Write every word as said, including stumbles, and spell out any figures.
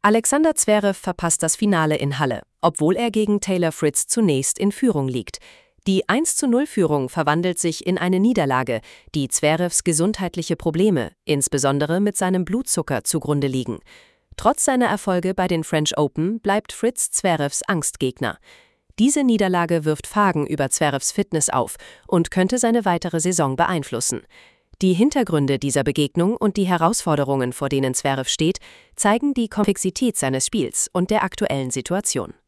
Alexander Zverev verpasst das Finale in Halle, obwohl er gegen Taylor Fritz zunächst in Führung liegt. Die eins zu null Führung verwandelt sich in eine Niederlage, die Zverevs gesundheitliche Probleme, insbesondere mit seinem Blutzucker, zugrunde liegen. Trotz seiner Erfolge bei den French Open bleibt Fritz Zverevs Angstgegner. Diese Niederlage wirft Fragen über Zverevs Fitness auf und könnte seine weitere Saison beeinflussen. Die Hintergründe dieser Begegnung und die Herausforderungen, vor denen Zverev steht, zeigen die Komplexität seines Spiels und der aktuellen Situation.